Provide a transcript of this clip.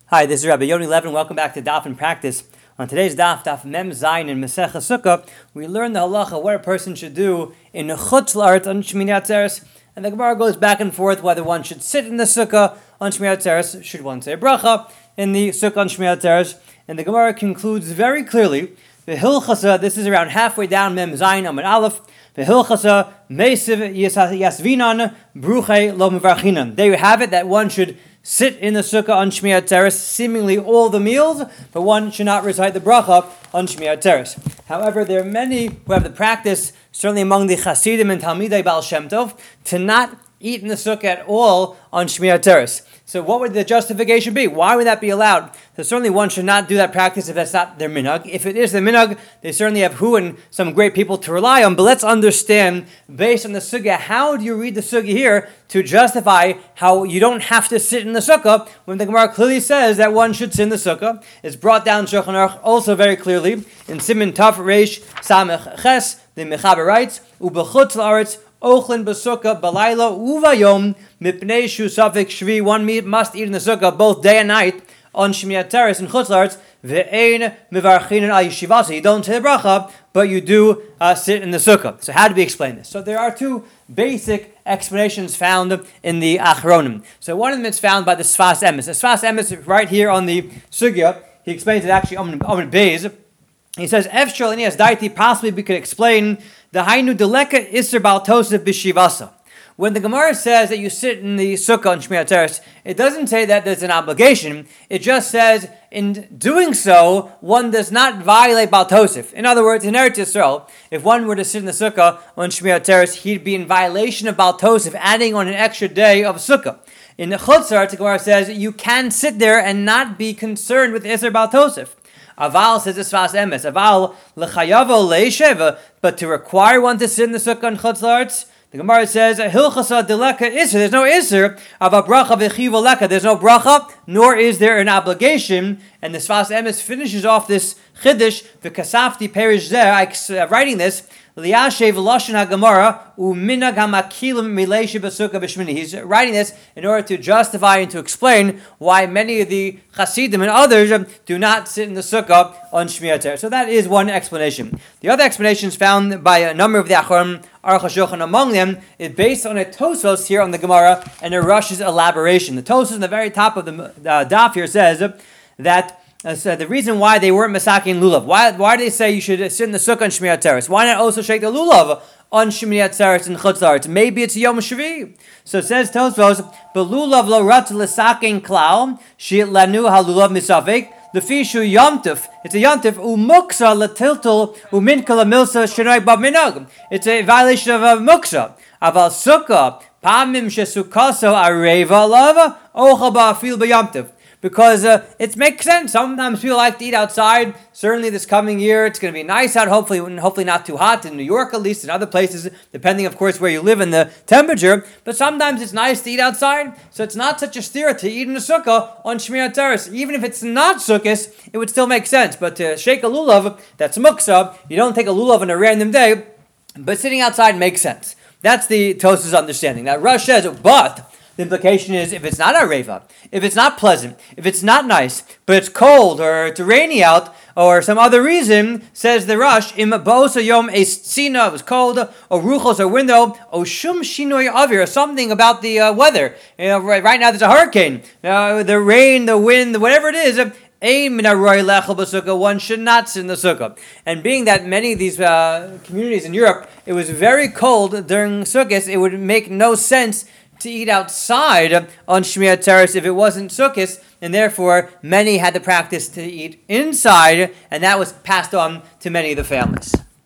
Hi, this is Rabbi Yoni Levin. Welcome back to Daf and Practice. On today's Daf Mem Zayin in Masechah Sukkah, we learn the halacha what a person should do in Chutz La'aretz on Shmini Atzeres, and the Gemara goes back and forth whether one should sit in the Sukkah on Shmini Atzeres, should one say a bracha in the Sukkah on Shmini Atzeres, and the Gemara concludes very clearly the Hilchasa. This is around halfway down Mem Zayin Amud Aleph. The Hilchasa Meisiv Yasvinan Bruche Lo Mevarchinan. There you have it. That one should sit in the sukkah on Shmini Atzeres, seemingly all the meals, but one should not recite the bracha on Shmini Atzeres. However, there are many who have the practice, certainly among the Chasidim and Talmidei Baal Shem Tov, to not eat in the sukkah at all on Shmini Atzeres. So what would the justification be? Why would that be allowed? So certainly one should not do that practice if that's not their minhag. If it is their minhag, they certainly have who and some great people to rely on. But let's understand, based on the sugya, how do you read the sugya here to justify how you don't have to sit in the sukkah when the Gemara clearly says that one should sit in the sukkah? It's brought down Shulchan Aruch also very clearly in Siman Taf Reish Samech Ches. The Mechaber writes, "Ubechutz la'aretz ochlin b'sukkah balayla uvayom mipnei shu safek shvi." One must eat in the sukkah both day and night on Shmini Atzeres and Chutz La'aretz. Ve'ein mivarchinin al yeshivasa. You don't say the bracha, but you do sit in the sukkah. So how do we explain this? So there are two basic explanations found in the Achronim. So one of them is found by the Sfas Emes. The Sfas Emes right here on the sugya. He explains it actually on Beis. He says, Efshal Inias Daiti, possibly we could explain the Hainu Deleka Isser Bal Tosef B'Shivasa. When the Gemara says that you sit in the sukkah on Shmini Atzeres, it doesn't say that there's an obligation. It just says, in doing so, one does not violate Bal Tosef. In other words, in Eretz Yisrael, if one were to sit in the sukkah on Shmini Atzeres, he'd be in violation of Bal Tosef, adding on an extra day of sukkah. In the Chutz La'aretz, the Gemara says, you can sit there and not be concerned with Isser Bal Tosef. Aval says this Sfas Emes. Aval lechayavo leisheva, but to require one to sit in the sukkah on Chutz La'aretz, the Gemara says hilchasa deleka iser. There's no iser of a bracha v'chivo leka. There's no bracha, nor is there an obligation. And the Sfas Emes finishes off this chiddush v'kasafti perish zeh. Writing this. Liyashev lashon haGemara uminag hamakilim mileishi b'sukkah b'shmini. He's writing this in order to justify and to explain why many of the Chasidim and others do not sit in the sukkah on Shmini Atzeres. So that is one explanation. The other explanation is found by a number of the Acharonim, Aruch HaShulchan among them, is based on a Tosfos here on the Gemara and a Rush's elaboration. The Tosfos in the very top of the daf here says that so the reason why they weren't masaking lulav, why do they say you should sit in the sukkah on Shmini Atzeres? Why not also shake the lulav on Shmini Atzeres and Chutz La'aretz? Maybe it's Yom Shvi. So it says Tosfos, but lulav lo rat l'saking klal she lanu halulav misavik lefishu yomtiv. It's a yomtiv umuksa latiltul uminkala milsa shenai bab minag. It's a violation of a muksa. Aval sukkah pamim shesukaso areva lava ocha ba'afil b'yomtiv. Because it makes sense. Sometimes people like to eat outside. Certainly this coming year, it's going to be nice out, hopefully not too hot, in New York at least, in other places, depending, of course, where you live and the temperature. But sometimes it's nice to eat outside, so it's not such a steer to eat in a sukkah on Shmini Atzeres. Even if it's not sukkahs, it would still make sense. But to shake a lulav, that's muksa. You don't take a lulav on a random day, but sitting outside makes sense. That's the Tosfos understanding. Now, Rush says, but the implication is, if it's not areva, if it's not pleasant, if it's not nice, but it's cold or it's rainy out, or some other reason, says the Rush, im bo'osa yom estzina, it was cold, or ruchos, or window, or shum shinoi avir, or something about the weather. Right now there's a hurricane, the rain, the wind, whatever it is, one should not sit in the sukkah. And being that many of these communities in Europe, it was very cold during sukkahs, it would make no sense to eat outside on Shmini Atzeres if it wasn't sukkahs, and therefore many had the practice to eat inside, and that was passed on to many of the families.